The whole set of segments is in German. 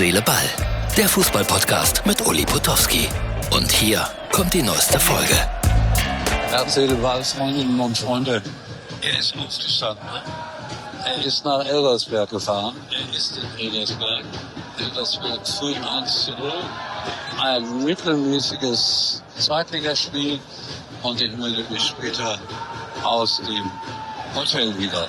Seele, Ball. Der Fußball-Podcast mit Uli Potowski. Und hier kommt die neueste Folge. Herz, Seele, Ball, Freundinnen und Freunde. Er ist aufgestanden. Er ist nach Elversberg gefahren. Er ist in Elversberg. Elversberg führt 1:0. Ein mittelmäßiges Zweitligaspiel. Und ich melde mich später aus dem Hotel wieder.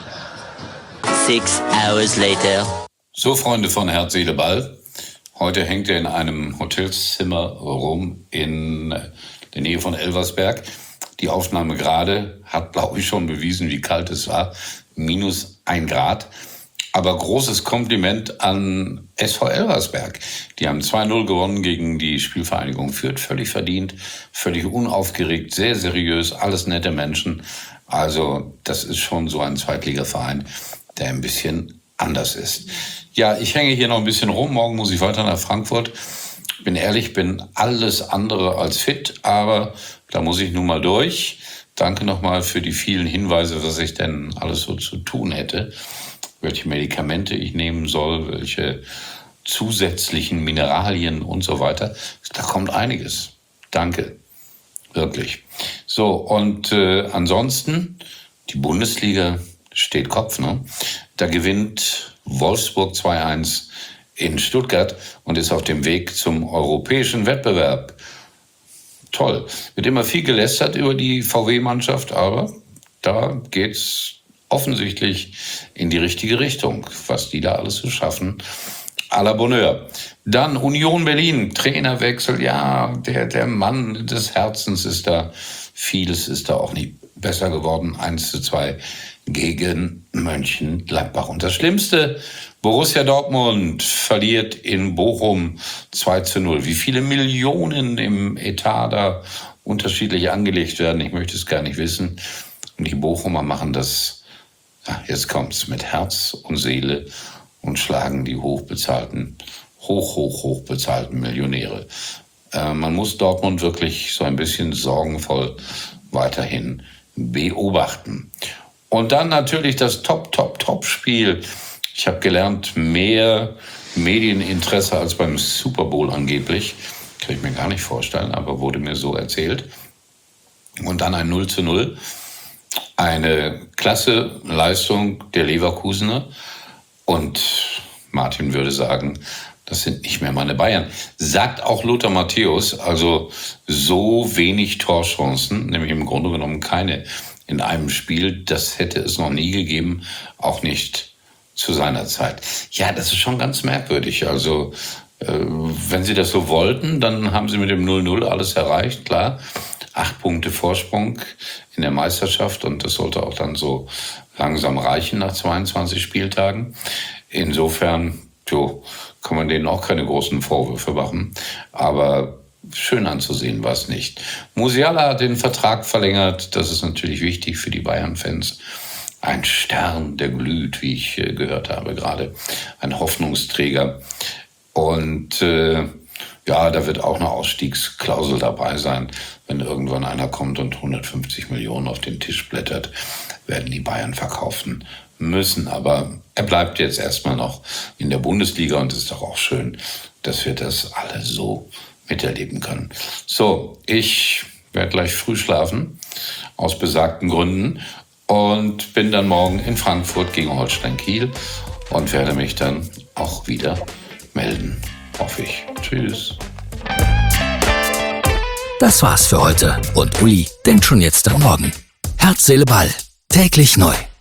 6 hours later. So, Freunde von Herz, Seele, Ball. Heute hängt er in einem Hotelzimmer rum in der Nähe von Elversberg. Die Aufnahme gerade hat, glaube ich, schon bewiesen, wie kalt es war. -1 Grad. Aber großes Kompliment an SV Elversberg. Die haben 2:0 gewonnen gegen die Spielvereinigung Fürth. Völlig verdient, völlig unaufgeregt, sehr seriös, alles nette Menschen. Also das ist schon so ein Zweitligaverein, der ein bisschen anders ist. Ja, ich hänge hier noch ein bisschen rum. Morgen muss ich weiter nach Frankfurt. Bin ehrlich, bin alles andere als fit, aber da muss ich nun mal durch. Danke nochmal für die vielen Hinweise, was ich denn alles so zu tun hätte. Welche Medikamente ich nehmen soll, welche zusätzlichen Mineralien und so weiter. Da kommt einiges. Danke. Wirklich. So, und ansonsten, die Bundesliga steht Kopf, ne? Da gewinnt Wolfsburg 2:1 in Stuttgart und ist auf dem Weg zum europäischen Wettbewerb. Toll. Wird immer viel gelästert über die VW-Mannschaft, aber da geht's offensichtlich in die richtige Richtung, was die da alles so schaffen. À la Bonheur. Dann Union Berlin, Trainerwechsel, ja, der Mann des Herzens ist da. Vieles ist da auch nicht besser geworden. 1:2 gegen Mönchengladbach. Und das Schlimmste, Borussia Dortmund verliert in Bochum 2:0. Wie viele Millionen im Etat da unterschiedlich angelegt werden, ich möchte es gar nicht wissen. Und die Bochumer machen das, ja, jetzt kommt's, mit Herz und Seele und schlagen die hochbezahlten Millionäre. Man muss Dortmund wirklich so ein bisschen sorgenvoll weiterhin beobachten. Und dann natürlich das Top-Spiel. Ich habe gelernt, mehr Medieninteresse als beim Super Bowl angeblich. Kann ich mir gar nicht vorstellen, aber wurde mir so erzählt. Und dann ein 0:0. Eine klasse Leistung der Leverkusener. Und Martin würde sagen, das sind nicht mehr meine Bayern. Sagt auch Lothar Matthäus, also so wenig Torchancen, nämlich im Grunde genommen keine in einem Spiel, das hätte es noch nie gegeben, auch nicht zu seiner Zeit. Ja, das ist schon ganz merkwürdig. Also wenn sie das so wollten, dann haben sie mit dem 0:0 alles erreicht, klar. 8 Punkte Vorsprung in der Meisterschaft und das sollte auch dann so langsam reichen nach 22 Spieltagen. Insofern, kann man denen auch keine großen Vorwürfe machen. Aber schön anzusehen war es nicht. Musiala hat den Vertrag verlängert. Das ist natürlich wichtig für die Bayern-Fans. Ein Stern, der glüht, wie ich gehört habe gerade. Ein Hoffnungsträger. Und da wird auch eine Ausstiegsklausel dabei sein. Wenn irgendwann einer kommt und 150 Millionen auf den Tisch blättert, werden die Bayern verkaufen müssen. Aber er bleibt jetzt erstmal noch in der Bundesliga und es ist doch auch schön, dass wir das alle so miterleben können. So, ich werde gleich früh schlafen, aus besagten Gründen, und bin dann morgen in Frankfurt gegen Holstein Kiel und werde mich dann auch wieder melden, hoffe ich. Tschüss. Das war's für heute. Und Uli denkt schon jetzt am Morgen. Herz, Seele, Ball. Täglich neu.